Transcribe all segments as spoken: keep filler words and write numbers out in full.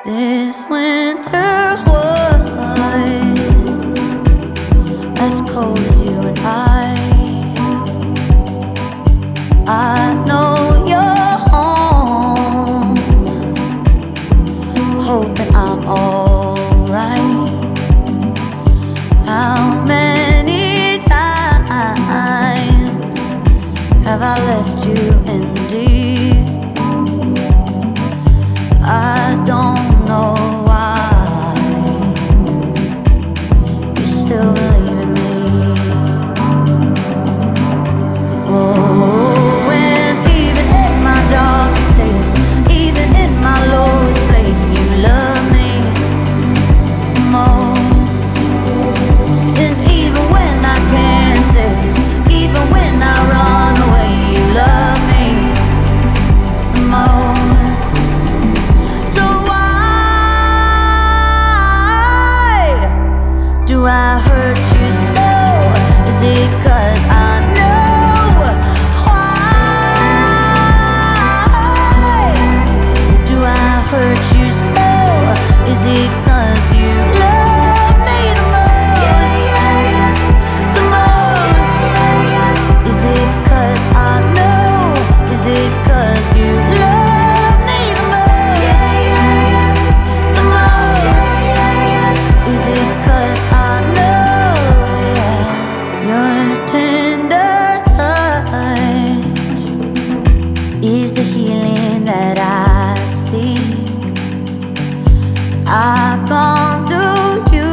This winter was as cold as you and I. I know you're home, hoping I'm alright. How many times have I left you in the deep? I don't know why you still believe in me. Oh, and even in my darkest days, even in my lowest place, you love me most. And even when I can't stay, even when I run away, you love me the most. So why do I hurt you so? Is it 'cause I know? Why do I hurt you so? Is it 'cause you love me the most? The most. Is it 'cause I know? Is it 'cause you love me the most? The most. Is it 'cause I know, yeah, your tender touch is the healing that I seek. I come to you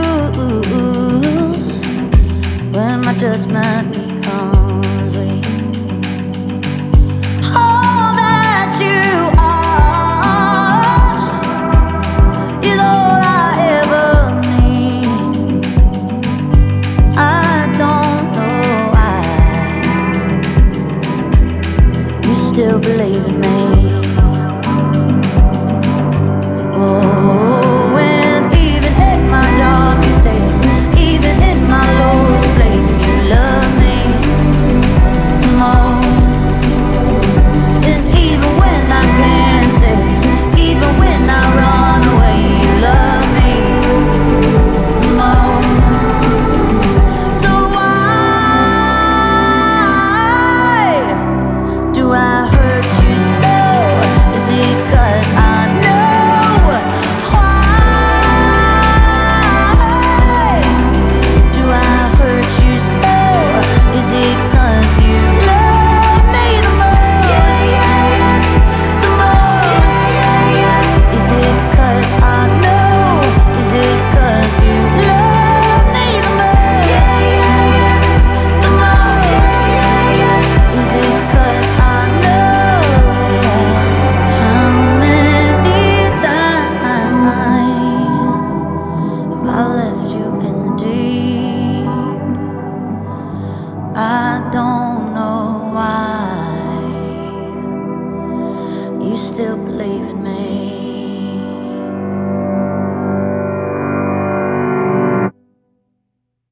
when my judgment becomes weak. All that you are is all I ever need. I don't know why you still believe in me.